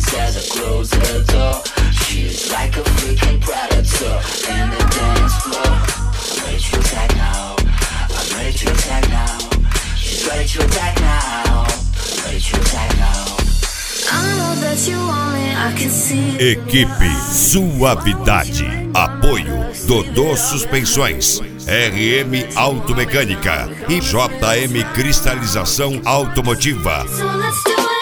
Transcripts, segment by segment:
voice as I close the door. She's like a freaking predator in the dance floor. I'm ready to attack now. I'm ready to attack now. She's ready to attack now. I'm ready to attack now. I know that you want me, I can see it. Equipe Suavidade. Apoio Dodô Suspensões, RM Automecânica e JM Cristalização Automotiva. So let's do it.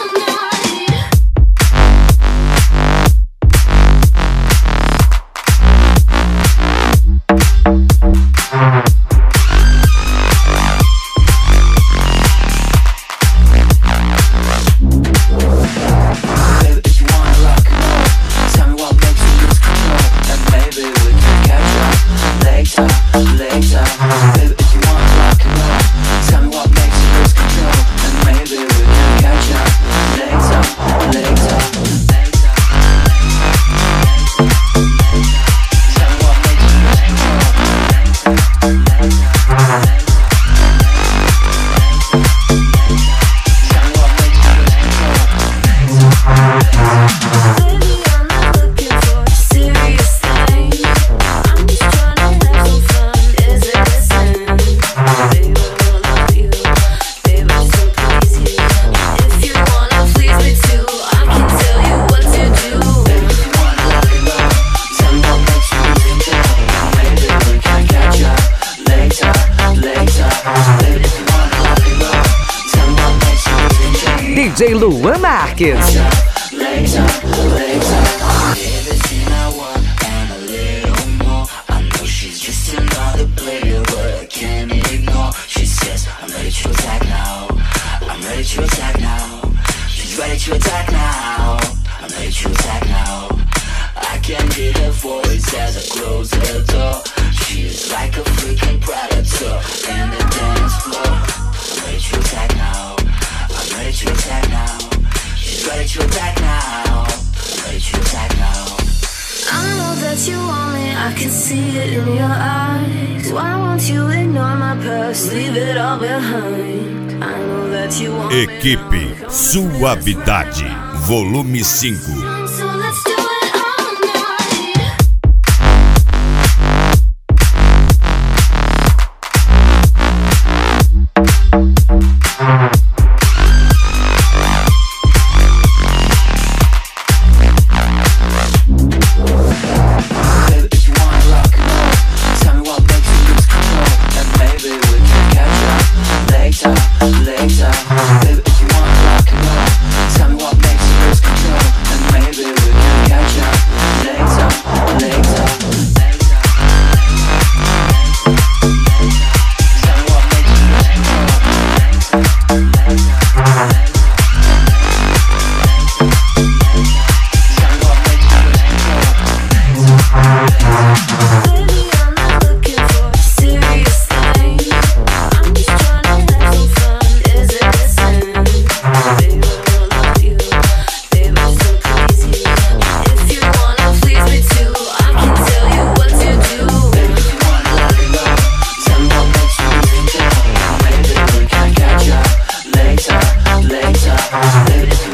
DJ Luan Marques. I can see it in your eyes. Why won't you ignore my past? Leave it all behind. I know that you want me. Equipe Suavidade, volume 5. So let's do it all night. Later.